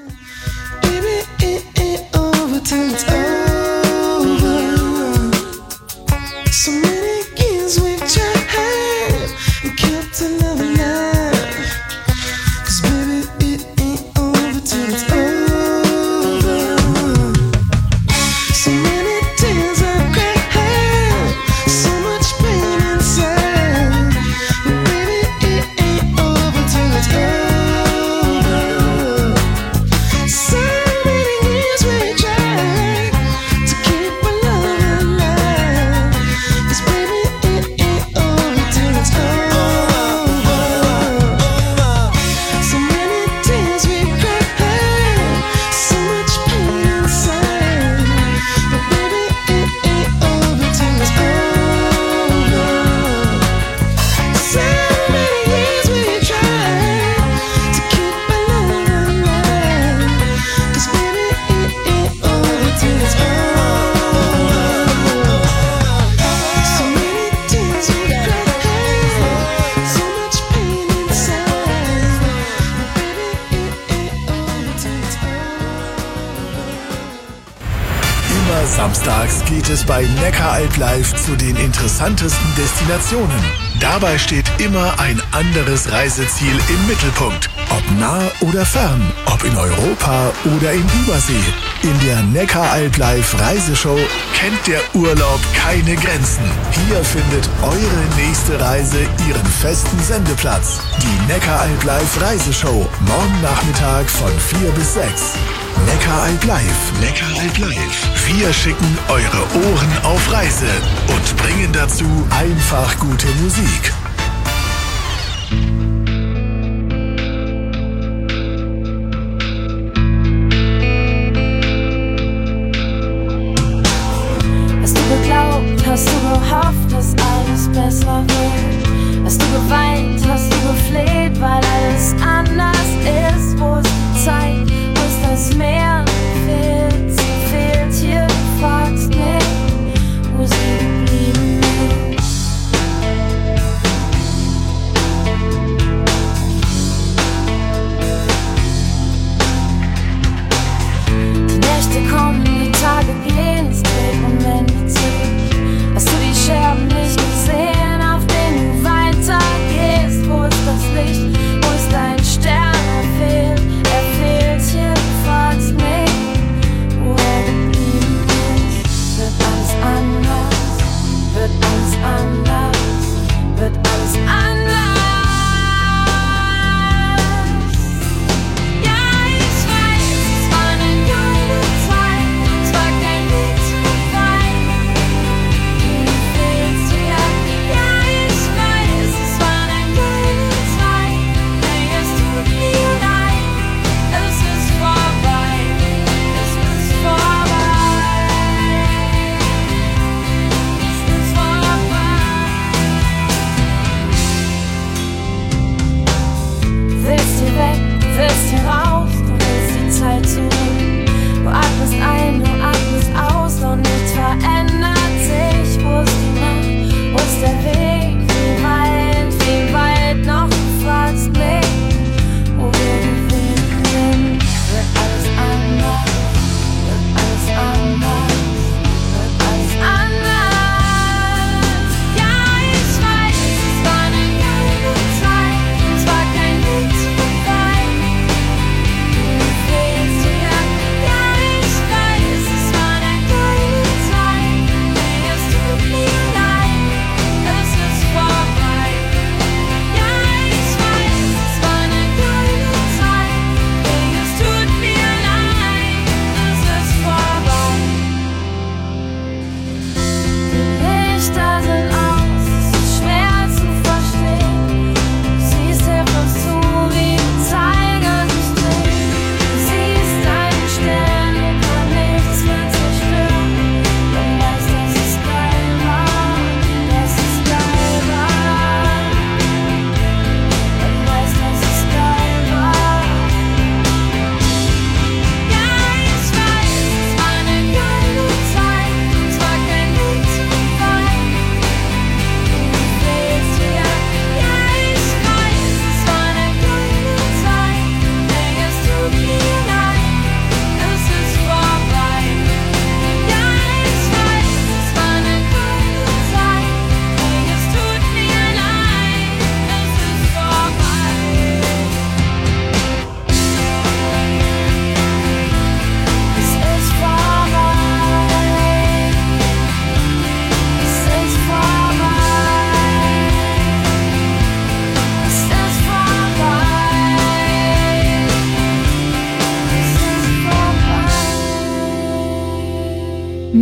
Baby, it ain't over till it's over. So many years we've tried and kept our love alive. 'Cause baby, it ain't over till it's over. So many tears I've cried, so much pain inside. But baby, it ain't over till it's over. So many years we tried to keep our love alive. 'Cause baby, it ain't over till it's over. So many tears we cried, so much pain inside. But baby, it ain't over till it's over. So many years we tried to keep our love alive. 'Cause baby, it ain't over till it's over. So many tears we cried, so much pain inside. But baby, it ain't over till it's over. Immer samstags geht es bei Neckaralb Live zu den interessantesten Destinationen. Dabei steht immer ein anderes Reiseziel im Mittelpunkt. Ob nah oder fern, ob in Europa oder in Übersee. In der Neckaralb Live Reiseshow kennt der Urlaub keine Grenzen. Hier findet eure nächste Reise ihren festen Sendeplatz. Die Neckaralb Live Reiseshow, morgen Nachmittag von 4 bis 6. Neckaralb Live. Neckaralb Live. Wir schicken eure Ohren auf Reise und bringen dazu einfach gute Musik. Hast du geglaubt, hast du gehofft, dass alles besser wird? Hast du geweint, hast du gefleht, weil alles anders ist? Wo ist die Zeit, wo ist das Meer? Sie fehlt hier, du fragst nicht, wo sie geblieben ist.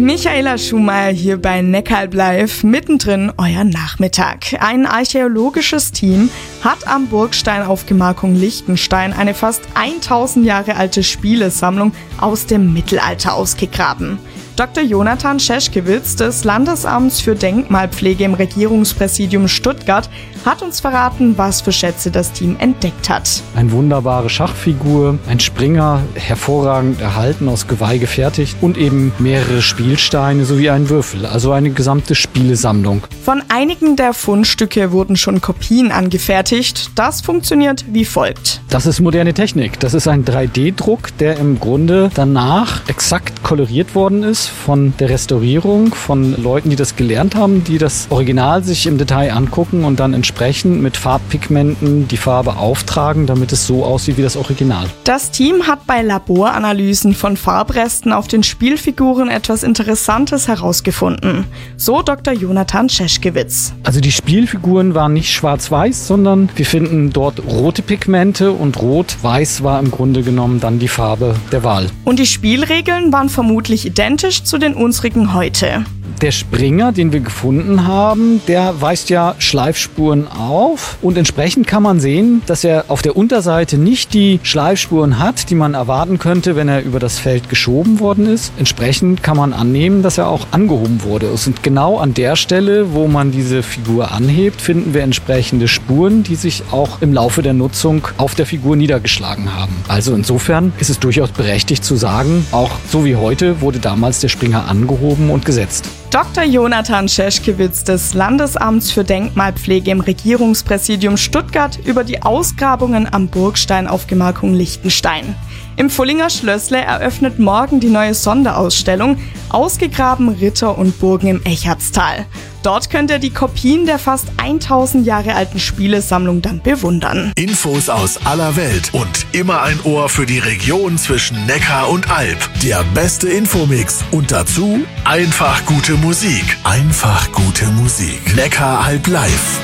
Michaela Schumacher hier bei Neckaralb Live, mittendrin euer Nachmittag. Ein archäologisches Team hat am Burgstein auf Gemarkung Lichtenstein eine fast 1000 Jahre alte Spielesammlung aus dem Mittelalter ausgegraben. Dr. Jonathan Scheschkewitz des Landesamts für Denkmalpflege im Regierungspräsidium Stuttgart hat uns verraten, was für Schätze das Team entdeckt hat. Eine wunderbare Schachfigur, ein Springer, hervorragend erhalten, aus Geweih gefertigt und eben mehrere Spielsteine sowie ein Würfel, also eine gesamte Spielesammlung. Von einigen der Fundstücke wurden schon Kopien angefertigt. Das funktioniert wie folgt. Das ist moderne Technik. Das ist ein 3D-Druck, der im Grunde danach exakt koloriert worden ist von der Restaurierung, von Leuten, die das gelernt haben, die das Original sich im Detail angucken und dann entsprechend mit Farbpigmenten die Farbe auftragen, damit es so aussieht wie das Original. Das Team hat bei Laboranalysen von Farbresten auf den Spielfiguren etwas Interessantes herausgefunden. So Dr. Jonathan Scheschkewitz. Also die Spielfiguren waren nicht schwarz-weiß, sondern wir finden dort rote Pigmente und rot-weiß war im Grunde genommen dann die Farbe der Wahl. Und die Spielregeln waren vermutlich identisch zu den unsrigen heute. Der Springer, den wir gefunden haben, der weist ja Schleifspuren auf und entsprechend kann man sehen, dass er auf der Unterseite nicht die Schleifspuren hat, die man erwarten könnte, wenn er über das Feld geschoben worden ist. Entsprechend kann man annehmen, dass er auch angehoben wurde. Und genau an der Stelle, wo man diese Figur anhebt, finden wir entsprechende Spuren, die sich auch im Laufe der Nutzung auf der Figur niedergeschlagen haben. Also insofern ist es durchaus berechtigt zu sagen, auch so wie heute wurde damals der Springer angehoben und gesetzt. Dr. Jonathan Scheschkewitz des Landesamts für Denkmalpflege im Regierungspräsidium Stuttgart über die Ausgrabungen am Burgstein auf Gemarkung Lichtenstein. Im Fullinger Schlössle eröffnet morgen die neue Sonderausstellung Ausgegraben Ritter und Burgen im Echartstal. Dort könnt ihr die Kopien der fast 1000 Jahre alten Spielesammlung dann bewundern. Infos aus aller Welt und immer ein Ohr für die Region zwischen Neckar und Alb. Der beste Infomix und dazu einfach gute Musik. Einfach gute Musik. Neckaralb Live.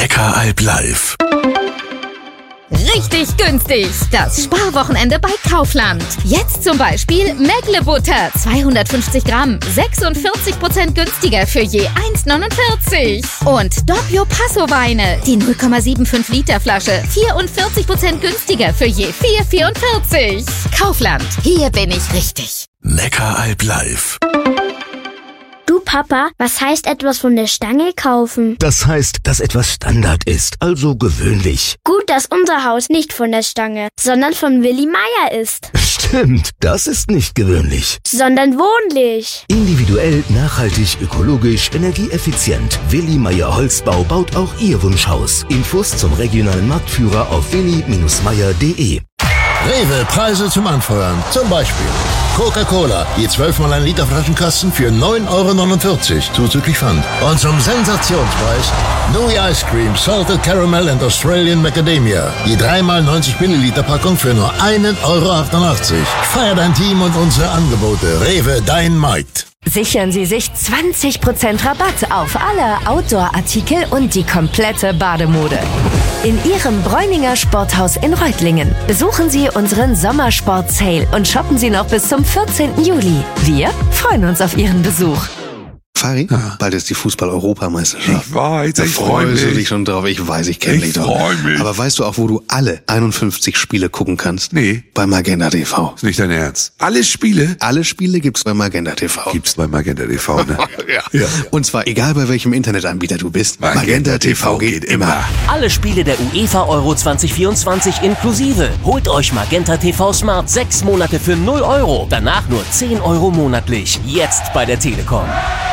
Neckaralb live. Richtig günstig. Das Sparwochenende bei Kaufland. Jetzt zum Beispiel Megle-Butter, 250 Gramm, 46% günstiger für je 1,49. Und Doppio Passo-Weine, die 0,75 Liter Flasche, 44% günstiger für je 4,44. Kaufland, hier bin ich richtig. Neckaralb live. Du Papa, was heißt etwas von der Stange kaufen? Das heißt, dass etwas Standard ist, also gewöhnlich. Gut, dass unser Haus nicht von der Stange, sondern von Willi Meier ist. Stimmt, das ist nicht gewöhnlich. Sondern wohnlich. Individuell, nachhaltig, ökologisch, energieeffizient. Willi Meier Holzbau baut auch Ihr Wunschhaus. Infos zum regionalen Marktführer auf willi-meier.de. Rewe Preise zum Anfeuern. Zum Beispiel Coca-Cola, je 12 1 Liter Flaschenkasten für 9,49 € zuzüglich Pfand. Und zum Sensationspreis Nui Ice Cream, Salted Caramel and Australian Macadamia. Je 3x90 Milliliter Packung für nur 1,88 €. Feier dein Team und unsere Angebote. Rewe, dein Markt. Sichern Sie sich 20% Rabatt auf alle Outdoor-Artikel und die komplette Bademode. In Ihrem Bräuninger Sporthaus in Reutlingen. Besuchen Sie unseren Sommersport-Sale und shoppen Sie noch bis zum 14. Juli. Wir freuen uns auf Ihren Besuch. Fari, bald ist die Fußball-Europameisterschaft. Ich weiß, da ich freue mich. Freust du dich schon drauf? Ich weiß, ich kenne dich doch. Ich freue mich. Aber weißt du auch, wo du alle 51 Spiele gucken kannst? Nee. Bei Magenta TV. Ist nicht dein Ernst. Alle Spiele? Alle Spiele gibt's bei Magenta TV. Gibt's bei Magenta TV, ne? Ja. Und zwar egal bei welchem Internetanbieter du bist. Magenta TV geht immer. Alle Spiele der UEFA Euro 2024 inklusive. Holt euch Magenta TV Smart 6 Monate für 0 €. Danach nur 10 € monatlich. Jetzt bei der Telekom.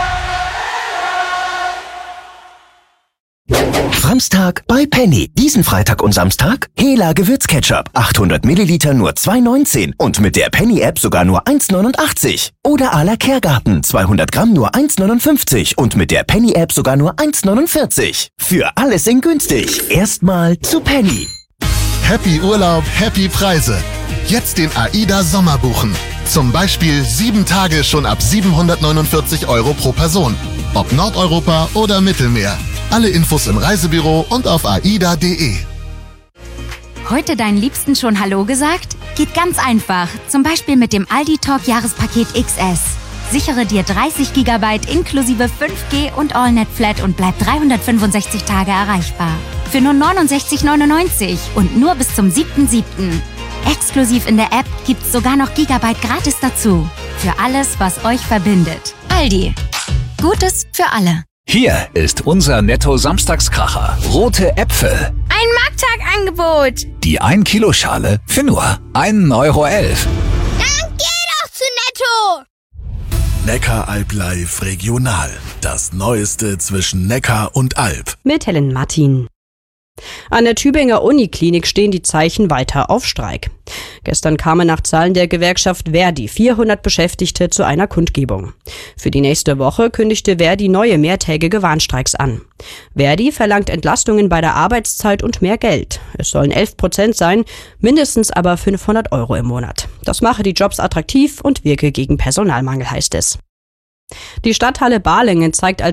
Samstag bei Penny. Diesen Freitag und Samstag Hela Gewürzketchup. 800 Milliliter nur 2,19 und mit der Penny-App sogar nur 1,89. Oder Ala Kehrgarten. 200 Gramm nur 1,59 und mit der Penny-App sogar nur 1,49. Für alles in günstig. Erstmal zu Penny. Happy Urlaub, happy Preise. Jetzt den AIDA Sommer buchen. Zum Beispiel 7 Tage schon ab 749 € pro Person. Ob Nordeuropa oder Mittelmeer. Alle Infos im Reisebüro und auf aida.de. Heute deinen Liebsten schon Hallo gesagt? Geht ganz einfach. Zum Beispiel mit dem Aldi Talk Jahrespaket XS. Sichere dir 30 GB inklusive 5G und AllNet Flat und bleib 365 Tage erreichbar. Für nur 69,99 und nur bis zum 7.7. Exklusiv in der App gibt's sogar noch Gigabyte gratis dazu. Für alles, was euch verbindet. Aldi. Gutes für alle. Hier ist unser Netto-Samstagskracher. Rote Äpfel. Ein Markttagangebot. Die 1-Kilo-Schale für nur 1,11 €. Dann geh doch zu Netto. Neckaralb live regional. Das Neueste zwischen Neckar und Alb. Mit Helen Martin. An der Tübinger Uniklinik stehen die Zeichen weiter auf Streik. Gestern kamen nach Zahlen der Gewerkschaft Verdi 400 Beschäftigte zu einer Kundgebung. Für die nächste Woche kündigte Verdi neue mehrtägige Warnstreiks an. Verdi verlangt Entlastungen bei der Arbeitszeit und mehr Geld. Es sollen 11% sein, mindestens aber 500 € im Monat. Das mache die Jobs attraktiv und wirke gegen Personalmangel, heißt es. Die Stadthalle Balingen zeigt als